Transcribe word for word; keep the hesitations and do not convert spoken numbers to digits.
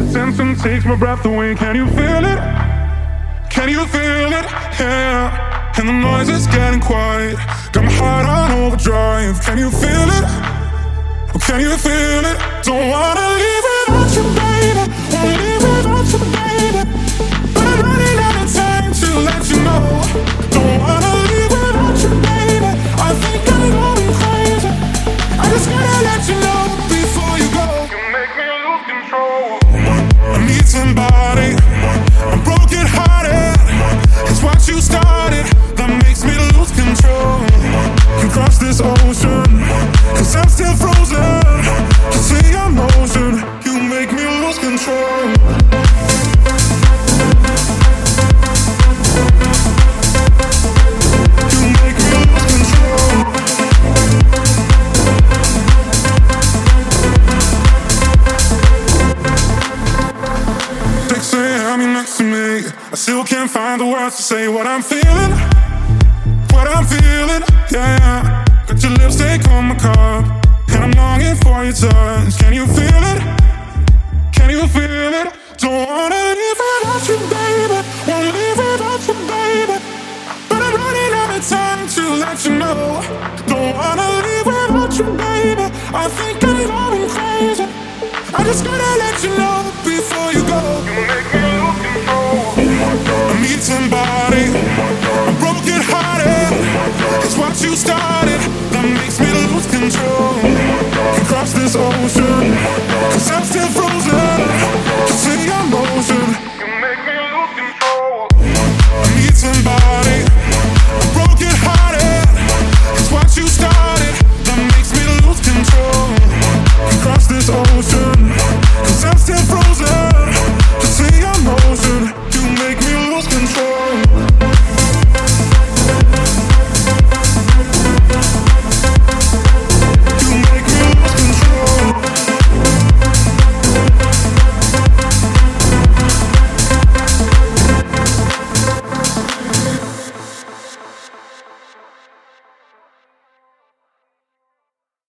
Attention takes my breath away. Can you feel it? Can you feel it? Yeah. And the noise is getting quiet. Got my heart on overdrive. Can you feel it? Oh, can you feel it? Don't wanna leave without you, baby. Won't leave without you, baby. But I'm running out of time to let you know. Don't wanna leave without you, baby. I think I'm going crazy. I just gotta let you know before you go. You make me lose control. I need somebody. I'm broken hearted. It's what you started that makes me lose control. Can cross this ocean, cause I'm still frozen. Just see your motion. You make me lose control. You make me lose control. six a.m. you're next to me. I still can't find the words to say what I'm feeling. What I'm feeling, yeah. Got your lipstick on my cup, and I'm longing for your touch. Can you feel it? Can you feel it? Don't wanna leave without you, baby. Wanna leave without you, baby. But I'm running out of time to let you know. Don't wanna leave without you, baby. I think I'm going crazy. I just gotta let you know before you go. You make me lose control. I need somebody. I'm broken hearted. It's what you started that makes me lose control. Can cross this ocean.